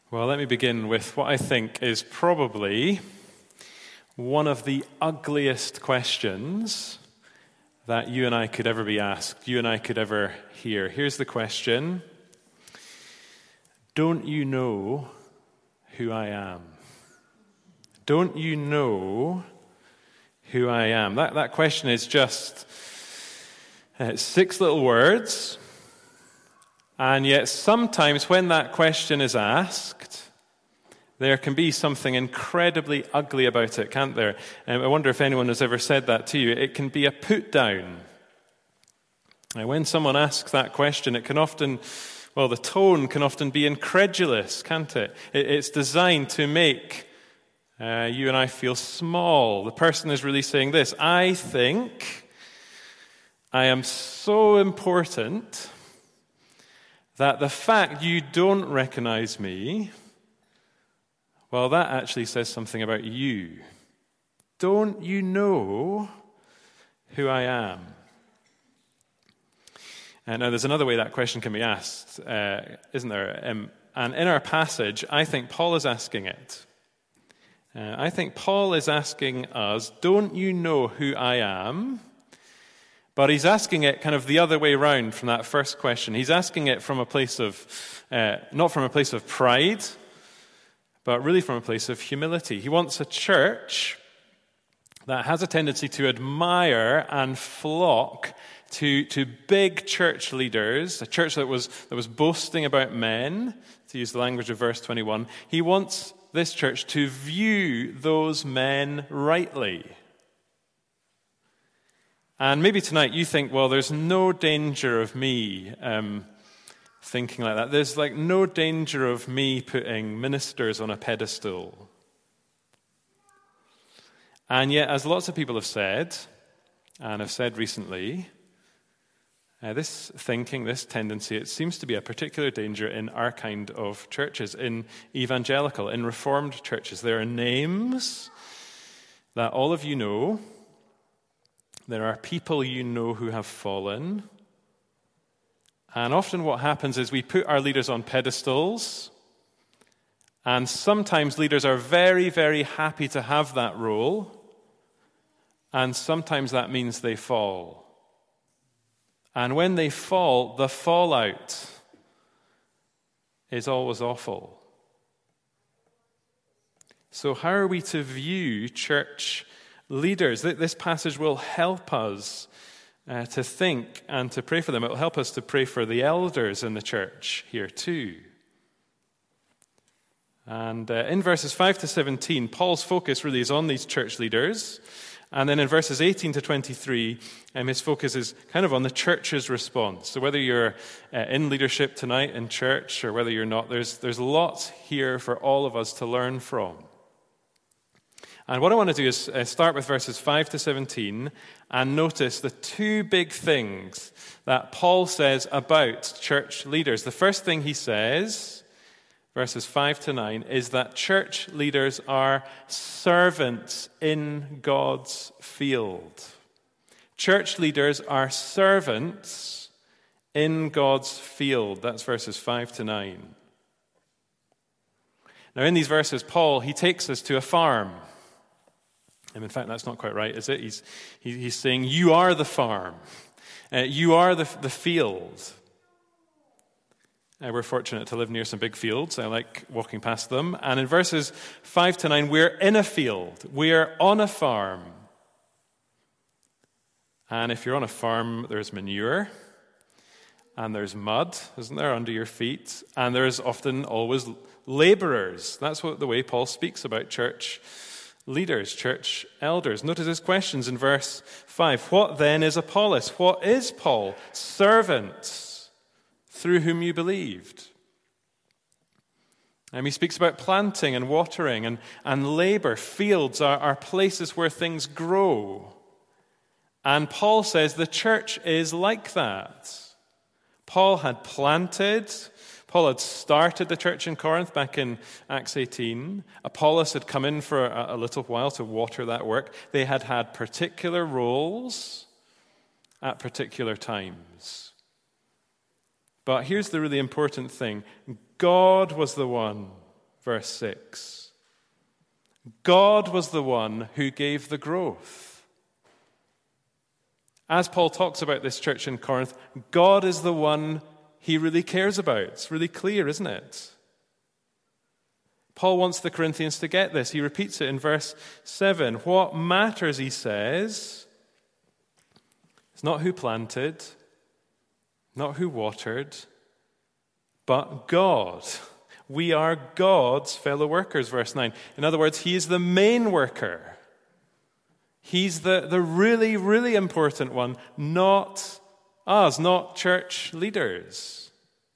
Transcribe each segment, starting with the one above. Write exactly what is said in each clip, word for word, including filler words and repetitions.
Well, let me begin with what I think is probably one of the ugliest questions that you and I could ever be asked, you and I could ever hear. Here's the question: don't you know who I am? Don't you know who I am? That, that question is just uh, six little words. And yet sometimes when that question is asked, there can be something incredibly ugly about it, can't there? Um, I wonder if anyone has ever said that to you. It can be a put down. And when someone asks that question, it can often, well, the tone can often be incredulous, can't it? it it's designed to make uh, you and I feel small. The person is really saying this: I think I am so important that the fact you don't recognize me, well, that actually says something about you. Don't you know who I am? And now there's another way that question can be asked, uh, isn't there? Um, and in our passage, I think Paul is asking it. Uh, I think Paul is asking us, don't you know who I am? But he's asking it kind of the other way around from that first question. He's asking it from a place of, uh, not from a place of pride, but really from a place of humility. He wants a church that has a tendency to admire and flock to, to big church leaders, a church that was, that was boasting about men, to use the language of verse twenty-one. He wants this church to view those men rightly. And maybe tonight you think, well, there's no danger of me um, thinking like that. There's like no danger of me putting ministers on a pedestal. And yet, as lots of people have said, and have said recently, uh, this thinking, this tendency, it seems to be a particular danger in our kind of churches, in evangelical, in Reformed churches. There are names that all of you know. There are people you know who have fallen. And often what happens is we put our leaders on pedestals. And sometimes leaders are very, very happy to have that role. And sometimes that means they fall. And when they fall, the fallout is always awful. So how are we to view church leaders? This passage will help us uh, to think and to pray for them. It will help us to pray for the elders in the church here too. And uh, in verses five to seventeen, Paul's focus really is on these church leaders. And then in verses eighteen to twenty-three, um, his focus is kind of on the church's response. So whether you're uh, in leadership tonight in church or whether you're not, there's, there's lots here for all of us to learn from. And what I want to do is start with verses five to seventeen and notice the two big things that Paul says about church leaders. The first thing he says, verses five to nine, is that church leaders are servants in God's field. Church leaders are servants in God's field. That's verses five to nine. Now in these verses, Paul, he takes us to a farm. And in fact, that's not quite right, is it? He's, he, he's saying, you are the farm. Uh, you are the, the field. Uh, we're fortunate to live near some big fields. I like walking past them. And in verses five to nine, we're in a field. We're on a farm. And if you're on a farm, there's manure. And there's mud, isn't there, under your feet. And there's often always laborers. That's what the way Paul speaks about church leaders, church elders. Notice his questions in verse five. What then is Apollos? What is Paul? Servants through whom you believed. And he speaks about planting and watering and, and labor. Fields are, are places where things grow. And Paul says the church is like that. Paul had planted. Paul had started the church in Corinth back in Acts eighteen. Apollos had come in for a, a little while to water that work. They had had particular roles at particular times. But here's the really important thing. God was the one verse six. God was the one who gave the growth. As Paul talks about this church in Corinth, God is the one he really cares about. It's really clear, isn't it? Paul wants the Corinthians to get this. He repeats it in verse seven. What matters, he says, it's not who planted, not who watered, but God. We are God's fellow workers, verse nine. In other words, he is the main worker. He's the, the really, really important one, not us, not church leaders.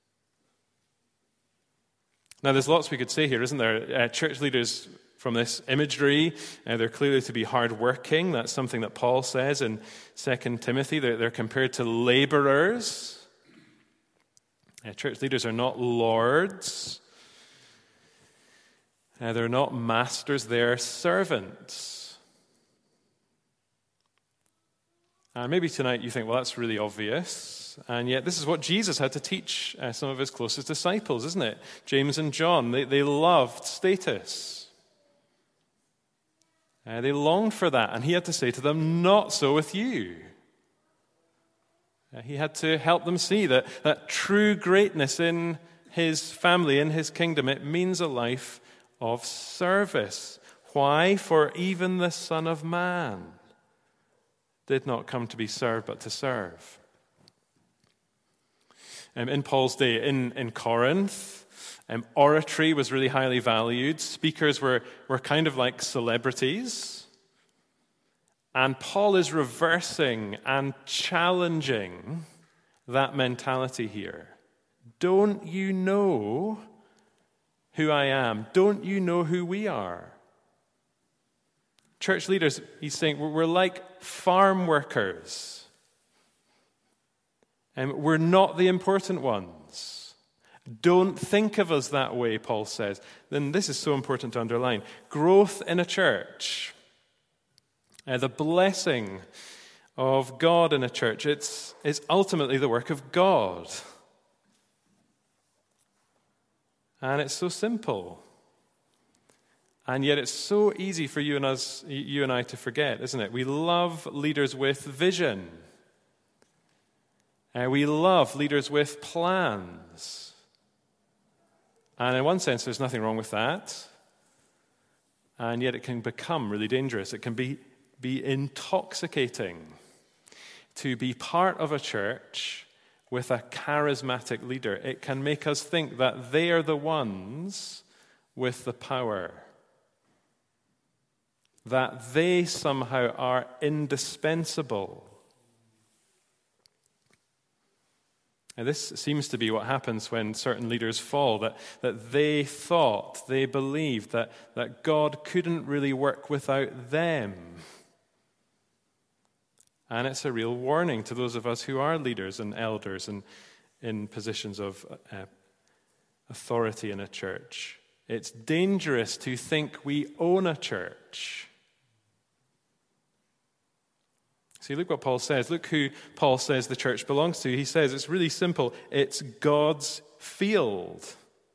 Now, there's lots we could say here, isn't there? Uh, church leaders, from this imagery, uh, they're clearly to be hardworking. That's something that Paul says in Second Timothy. They're, they're compared to laborers. Uh, church leaders are not lords. Uh, they're not masters. They're servants. And maybe tonight you think, well, that's really obvious. And yet this is what Jesus had to teach uh, some of his closest disciples, isn't it? James and John, they, they loved status. Uh, they longed for that. And he had to say to them, not so with you. Uh, he had to help them see that, that true greatness in his family, in his kingdom, it means a life of service. Why? For even the Son of Man did not come to be served, but to serve. Um, in Paul's day, in, in Corinth, um, oratory was really highly valued. Speakers were, were kind of like celebrities. And Paul is reversing and challenging that mentality here. Don't you know who I am? Don't you know who we are? Church leaders, he's saying, we're like farm workers. And we're not the important ones. Don't think of us that way, Paul says. Then this is so important to underline. Growth in a church, uh, the blessing of God in a church, it's, it's ultimately the work of God. And it's so simple. And yet it's so easy for you and us, you and I to forget, isn't it? We love leaders with vision. Uh, we love leaders with plans. And in one sense, there's nothing wrong with that. And yet it can become really dangerous. It can be, be intoxicating to be part of a church with a charismatic leader. It can make us think that they are the ones with the power, that they somehow are indispensable. And this seems to be what happens when certain leaders fall, that, that they thought, they believed that, that God couldn't really work without them. And it's a real warning to those of us who are leaders and elders and in positions of uh, authority in a church. It's dangerous to think we own a church. See, look what Paul says. Look who Paul says the church belongs to. He says it's really simple. It's God's field.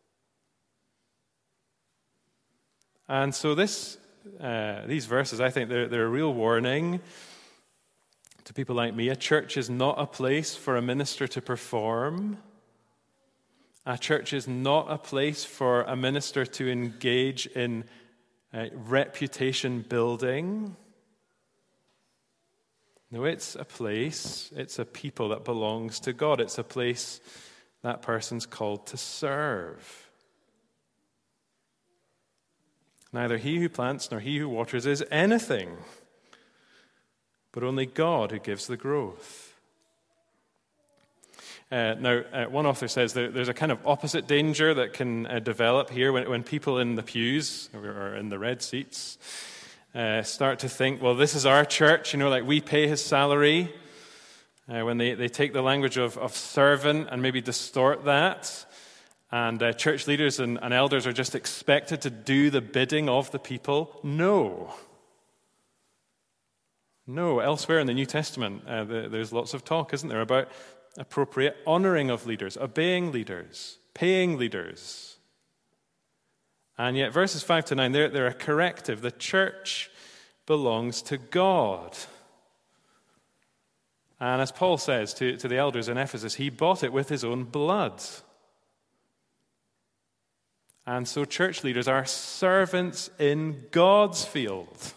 And so this, uh, these verses, I think they're, they're a real warning to people like me. A church is not a place for a minister to perform. A church is not a place for a minister to engage in uh, reputation building. No, it's a place, it's a people that belongs to God. It's a place that person's called to serve. Neither he who plants nor he who waters is anything, but only God who gives the growth. Uh, now, uh, one author says there, there's a kind of opposite danger that can uh, develop here when, when people in the pews or in the red seats Uh, start to think, well, this is our church, you know, like we pay his salary. Uh, when they, they take the language of, of servant and maybe distort that. And uh, church leaders and, and elders are just expected to do the bidding of the people. No. No. Elsewhere in the New Testament, uh, the, there's lots of talk, isn't there, about appropriate honoring of leaders, obeying leaders, paying leaders. And yet verses five to nine, they're, they're a corrective. The church belongs to God. And as Paul says to, to the elders in Ephesus, he bought it with his own blood. And so church leaders are servants in God's field.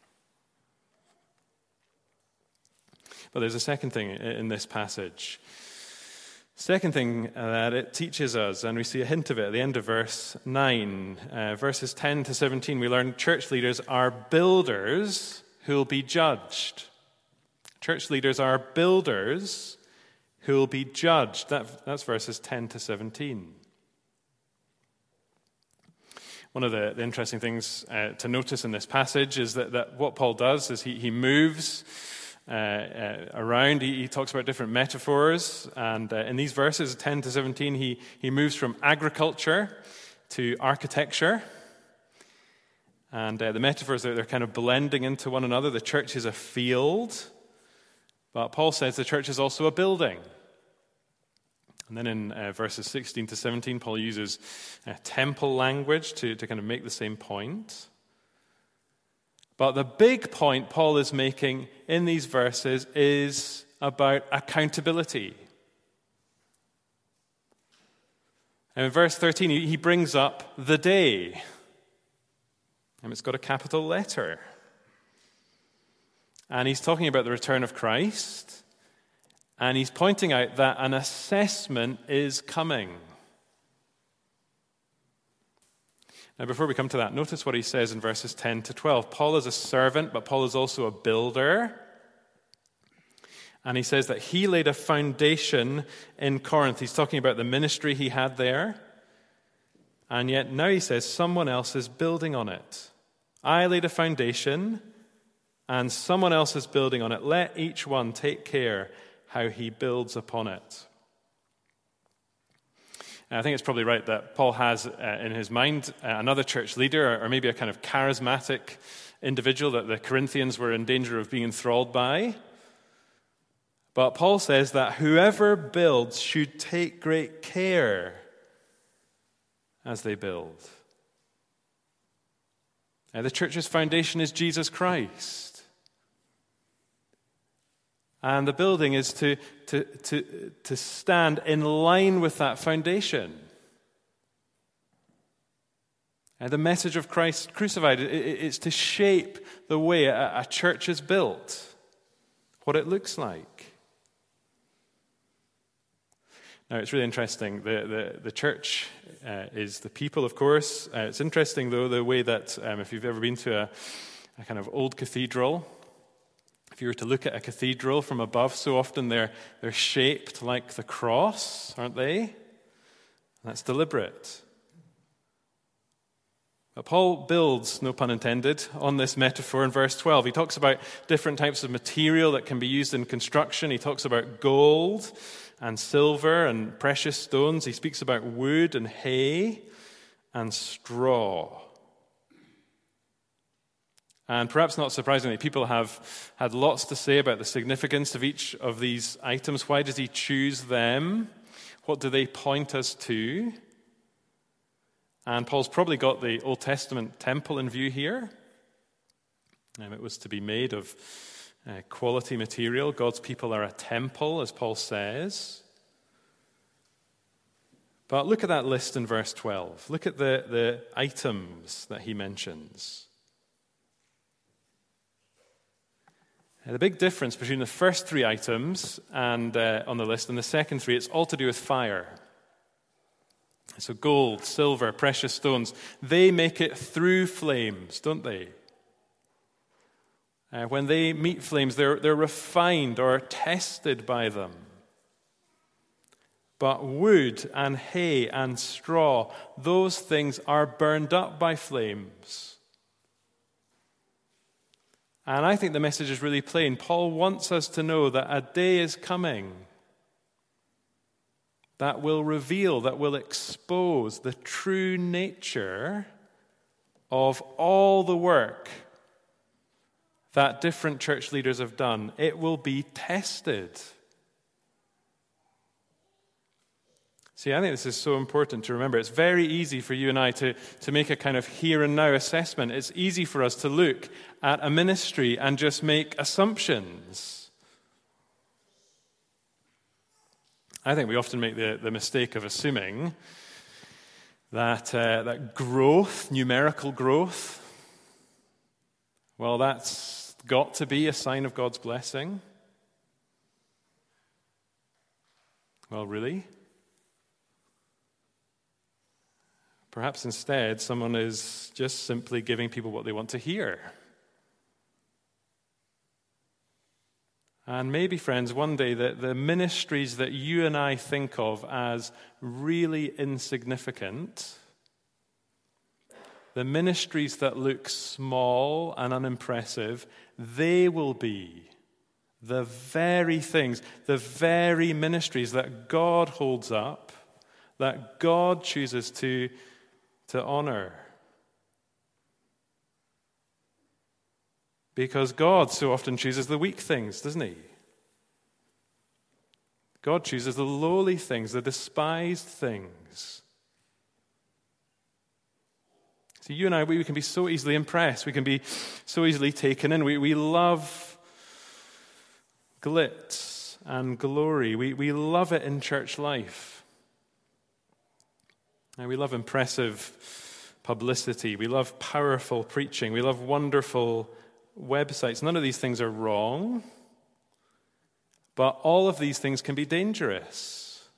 But there's a second thing in this passage. Second thing that it teaches us, and we see a hint of it at the end of verse nine. Uh, verses ten to seventeen, we learn church leaders are builders who will be judged. Church leaders are builders who will be judged. That, that's verses ten to seventeen. One of the, the interesting things uh, to notice in this passage is that, that what Paul does is he, he moves uh, uh, around. He, he talks about different metaphors. And uh, in these verses, ten to seventeen, he, he moves from agriculture to architecture. And uh, the metaphors, they're, they're kind of blending into one another. The church is a field. But Paul says the church is also a building. And then in uh, verses sixteen to seventeen, Paul uses uh, temple language to, to kind of make the same point. But the big point Paul is making in these verses is about accountability. And in verse thirteen, he, he brings up the day. And it's got a capital letter. And he's talking about the return of Christ. And he's pointing out that an assessment is coming. Now, before we come to that, notice what he says in verses ten to twelve. Paul is a servant, but Paul is also a builder. And he says that he laid a foundation in Corinth. He's talking about the ministry he had there. And yet now he says someone else is building on it. I laid a foundation, and someone else is building on it. Let each one take care how he builds upon it. And I think it's probably right that Paul has uh, in his mind uh, another church leader, or, or maybe a kind of charismatic individual that the Corinthians were in danger of being enthralled by. But Paul says that whoever builds should take great care as they build. Uh, the church's foundation is Jesus Christ. And the building is to, to, to, to stand in line with that foundation. And the message of Christ crucified is to shape the way a, a church is built, what it looks like. Now, it's really interesting. The, the, the church uh, is the people, of course. Uh, it's interesting, though, the way that um, if you've ever been to a, a kind of old cathedral, if you were to look at a cathedral from above, so often they're, they're shaped like the cross, aren't they? And that's deliberate. But Paul builds, no pun intended, on this metaphor in verse twelve. He talks about different types of material that can be used in construction. He talks about gold and silver and precious stones. He speaks about wood and hay and straw. And perhaps not surprisingly, people have had lots to say about the significance of each of these items. Why does he choose them? What do they point us to? And Paul's probably got the Old Testament temple in view here. Um, it was to be made of uh, quality material. God's people are a temple, as Paul says. But look at that list in verse twelve. Look at the, the items that he mentions. The big difference between the first three items and uh, on the list and the second three, it's all to do with fire. So gold, silver, precious stones, they make it through flames, don't they? Uh, when they meet flames, they're, they're refined or tested by them. But wood and hay and straw, those things are burned up by flames. And I think the message is really plain. Paul wants us to know that a day is coming that will reveal, that will expose the true nature of all the work that different church leaders have done. It will be tested. See, I think this is so important to remember. It's very easy for you and I to, to make a kind of here and now assessment. It's easy for us to look at a ministry and just make assumptions. I think we often make the, the mistake of assuming that, uh, that growth, numerical growth, well, that's got to be a sign of God's blessing. Well, really? Perhaps instead, someone is just simply giving people what they want to hear. And maybe, friends, one day the, the ministries that you and I think of as really insignificant, the ministries that look small and unimpressive, they will be the very things, the very ministries that God holds up, that God chooses to to honor. Because God so often chooses the weak things, doesn't he? God chooses the lowly things, the despised things. So you and I, we can be so easily impressed. We can be so easily taken in. We, we love glitz and glory. We, we love it in church life. Now, we love impressive publicity. We love powerful preaching. We love wonderful websites. None of these things are wrong, but all of these things can be dangerous.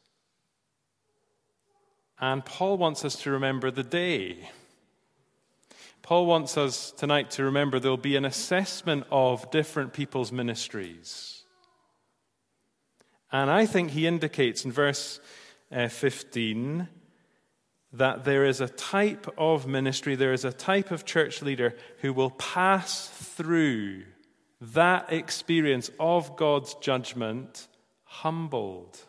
And Paul wants us to remember the day. Paul wants us tonight to remember there'll be an assessment of different people's ministries. And I think he indicates in verse uh, fifteen that there is a type of ministry, there is a type of church leader who will pass through that experience of God's judgment humbled.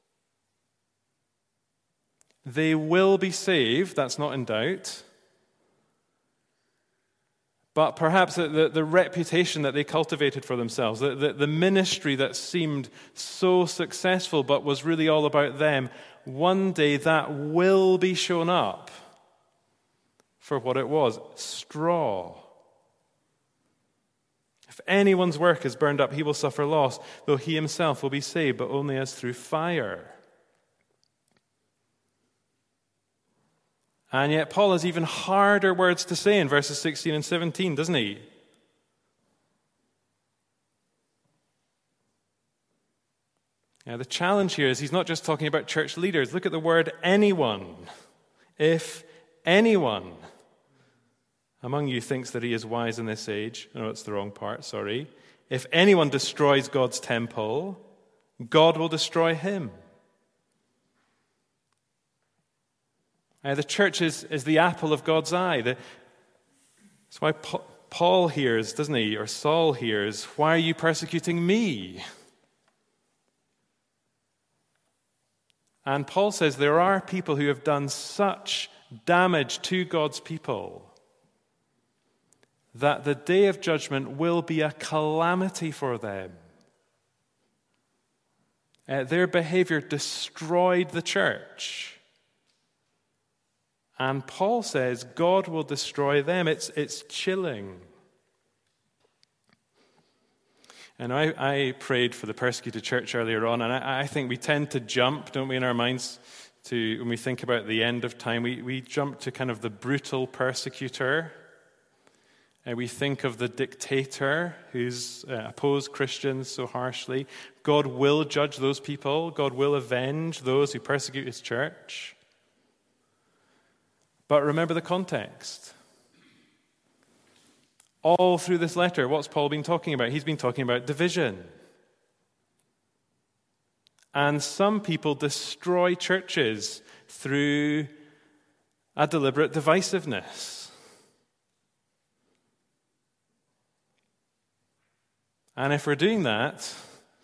They will be saved, that's not in doubt. But perhaps the, the, the reputation that they cultivated for themselves, the, the, the ministry that seemed so successful but was really all about them, one day that will be shown up for what it was, straw. If anyone's work is burned up, he will suffer loss, though he himself will be saved, but only as through fire. And yet Paul has even harder words to say in verses sixteen and seventeen, doesn't he? Now, the challenge here is he's not just talking about church leaders. Look at the word anyone. If anyone among you thinks that he is wise in this age, no, it's the wrong part, sorry. If anyone destroys God's temple, God will destroy him. Uh, the church is, is the apple of God's eye. The, that's why pa- Paul hears, doesn't he, or Saul hears, why are you persecuting me? And Paul says there are people who have done such damage to God's people that the day of judgment will be a calamity for them. Uh, their behavior destroyed the church. And Paul says God will destroy them. It's, it's chilling. And I, I prayed for the persecuted church earlier on, and I, I think we tend to jump, don't we, in our minds, to when we think about the end of time, we, we jump to kind of the brutal persecutor. And we think of the dictator who's uh, opposed Christians so harshly. God will judge those people. God will avenge those who persecute his church. But remember the context. All through this letter, what's Paul been talking about? He's been talking about division. And some people destroy churches through a deliberate divisiveness. And if we're doing that,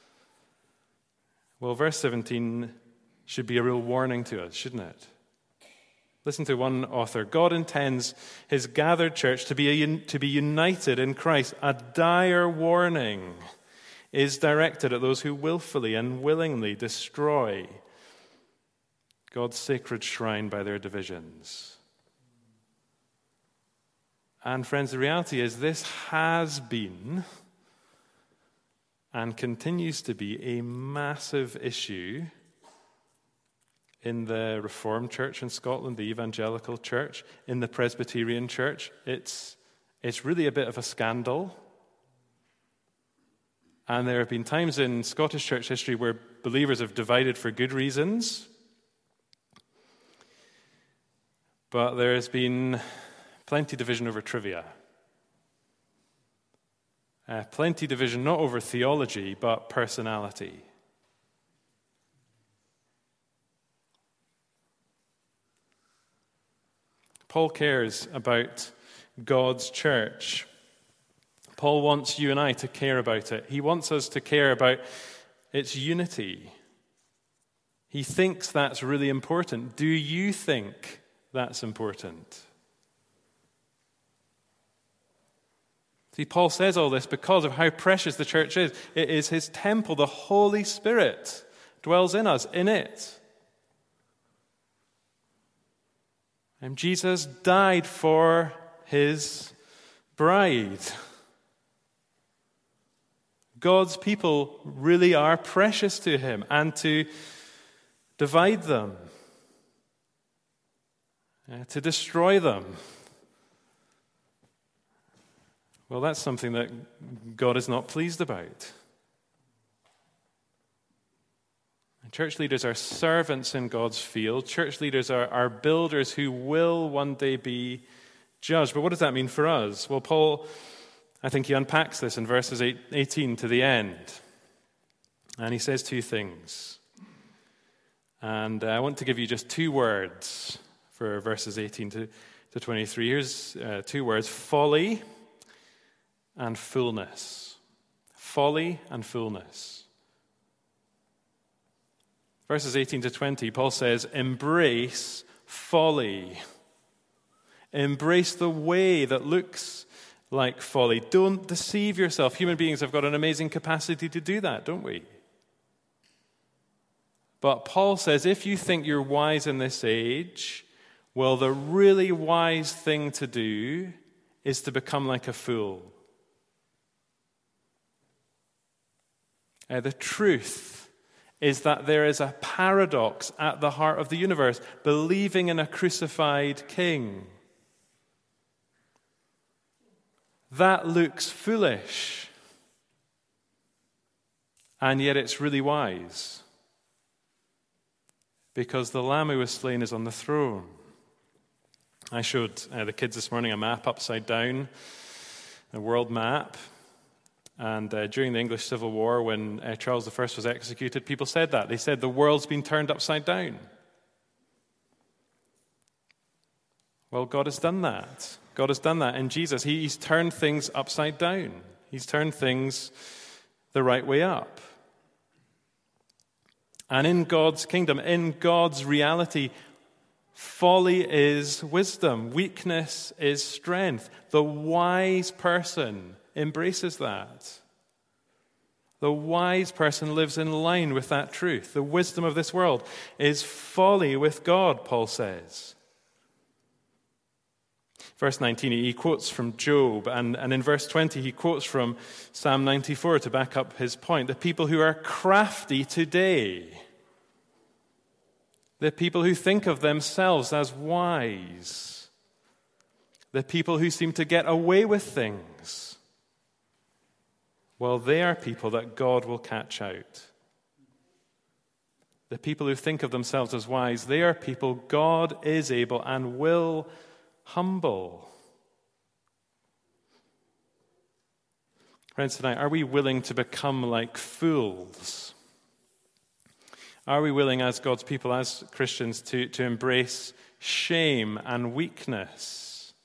well, verse seventeen should be a real warning to us, shouldn't it? Listen to one author. God intends his gathered church to be, a, to be united in Christ. A dire warning is directed at those who willfully and willingly destroy God's sacred shrine by their divisions. And friends, the reality is this has been and continues to be a massive issue in the Reformed Church in Scotland, the Evangelical Church, in the Presbyterian Church. It's, it's really a bit of a scandal. And there have been times in Scottish church history where believers have divided for good reasons. But there has been plenty of division over trivia. Uh, plenty of division not over theology, but personality. Paul cares about God's church. Paul wants you and I to care about it. He wants us to care about its unity. He thinks that's really important. Do you think that's important? See, Paul says all this because of how precious the church is. It is his temple. The Holy Spirit dwells in us, in it. And Jesus died for his bride. God's people really are precious to him, and to divide them, uh, to destroy them, well, that's something that God is not pleased about. And church leaders are servants in God's field. Church leaders are, are builders who will one day be judged. But what does that mean for us? Well, Paul, I think he unpacks this in verses eighteen to the end. And he says two things. And I want to give you just two words for verses eighteen to, to twenty-three. Here's uh, two words: folly and fullness. Folly and fullness. Verses eighteen to twenty, Paul says, embrace folly. Embrace the way that looks like folly. Don't deceive yourself. Human beings have got an amazing capacity to do that, don't we? But Paul says, if you think you're wise in this age, well, the really wise thing to do is to become like a fool. Uh, the truth is that there is a paradox at the heart of the universe, believing in a crucified king. That looks foolish, and yet it's really wise, because the Lamb who was slain is on the throne. I showed uh, the kids this morning a map upside down, a world map. And uh, during the English Civil War, when uh, Charles the First was executed, people said that. They said the world's been turned upside down. Well, God has done that. God has done that in Jesus. He, he's turned things upside down. He's turned things the right way up. And in God's kingdom, in God's reality, folly is wisdom. Weakness is strength. The wise person embraces that. The wise person lives in line with that truth. The wisdom of this world is folly with God, Paul says. Verse nineteen, he quotes from Job, and, and in verse twenty, he quotes from Psalm ninety-four to back up his point. The people who are crafty today, the people who think of themselves as wise, the people who seem to get away with things, well, they are people that God will catch out. The people who think of themselves as wise, they are people God is able and will humble. Friends, tonight, are we willing to become like fools? Are we willing as God's people, as Christians, to, to embrace shame and weakness?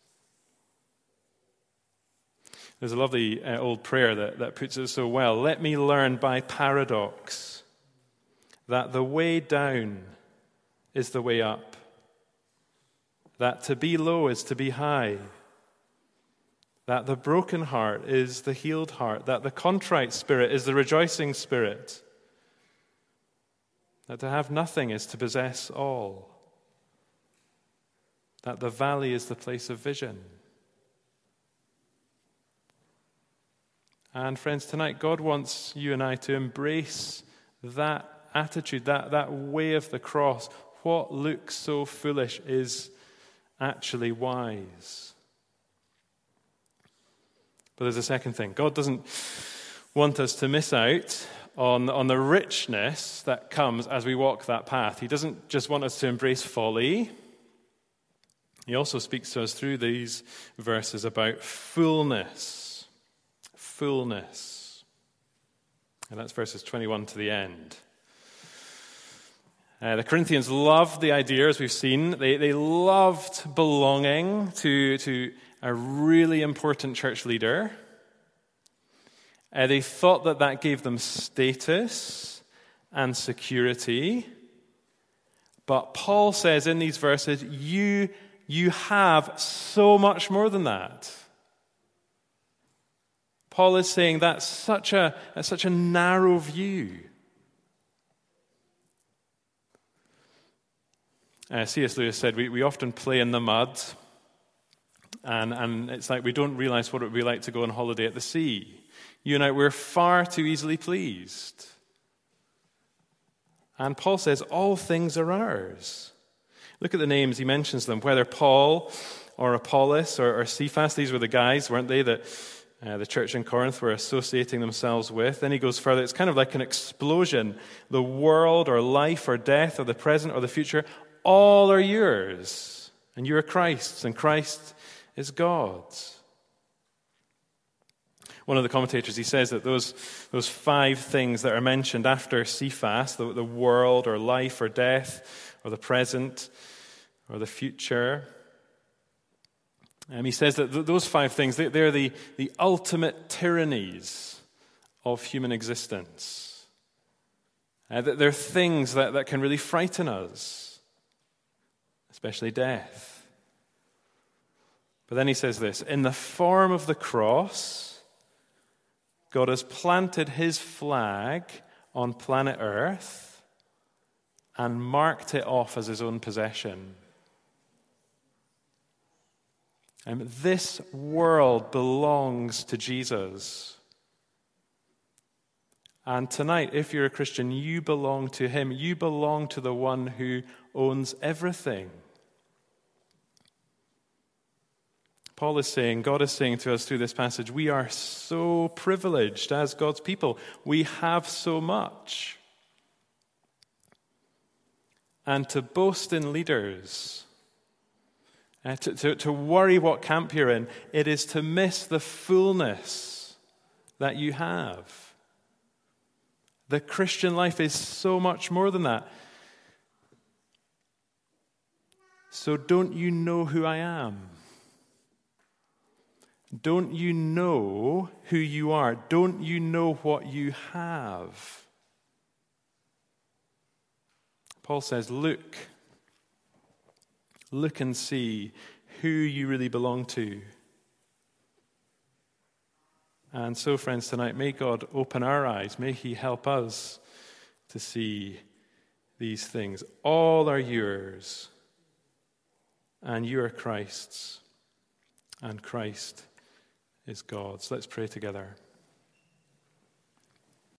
There's a lovely uh, old prayer that, that puts it so well. Let me learn by paradox that the way down is the way up, that to be low is to be high, that the broken heart is the healed heart, that the contrite spirit is the rejoicing spirit, That to have nothing is to possess all. That the valley is the place of vision. And friends, tonight God wants you and I to embrace that attitude, that, that way of the cross. What looks so foolish is actually wise. But there's a second thing. God doesn't want us to miss out on, on the richness that comes as we walk that path. He doesn't just want us to embrace folly. He also speaks to us through these verses about fullness. Fullness. And that's verses twenty-one to the end. Uh, the Corinthians loved the idea, as we've seen. They, they loved belonging to, to a really important church leader. Uh, they thought that that gave them status and security. But Paul says in these verses, you, you have so much more than that. Paul is saying that's such a, that's such a narrow view. Uh, C S Lewis said, we, we often play in the mud, and, and it's like we don't realize what it would be like to go on holiday at the sea. You and I, we're far too easily pleased. And Paul says, all things are ours. Look at the names, he mentions them, whether Paul or Apollos or, or Cephas, these were the guys, weren't they, that uh, the church in Corinth were associating themselves with. Then he goes further, it's kind of like an explosion. The world or life or death or the present or the future, all are yours, and you are Christ's, and Christ is God's. One of the commentators, he says that those, those five things that are mentioned after Cephas, the, the world or life or death or the present or the future, um, he says that th- those five things, they, they're the, the ultimate tyrannies of human existence. Uh, they're things that, that can really frighten us. Especially death. But then he says this, in the form of the cross, God has planted his flag on planet Earth and marked it off as his own possession. And this world belongs to Jesus. And tonight, if you're a Christian, you belong to him. You belong to the one who owns everything. Paul is saying, God is saying to us through this passage, we are so privileged as God's people. We have so much. And to boast in leaders, uh, to, to, to worry what camp you're in, it is to miss the fullness that you have. The Christian life is so much more than that. So don't you know who I am? Don't you know who you are? Don't you know what you have? Paul says, look. Look and see who you really belong to. And so, friends, tonight, may God open our eyes. May he help us to see these things. All are yours, and you are Christ's, and Christ is God's. Let's pray together.